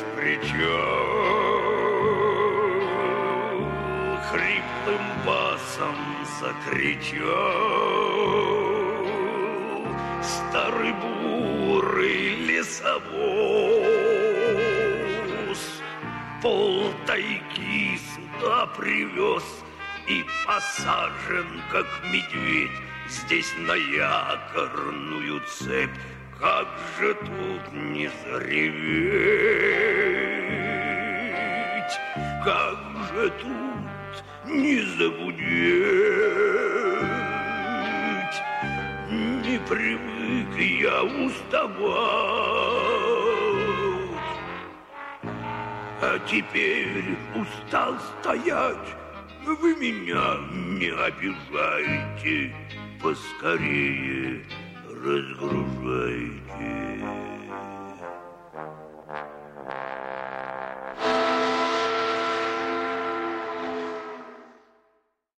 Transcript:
встречал, хриплым басом закричал старый бурый лесовоз. Полтайги сюда привез и посажен, как медведь, здесь на якорную цепь. Как же тут не зареветь, как же тут не загудеть. Не привык я уставать, а теперь устал стоять. Вы меня не обижайте, поскорее разгружайте.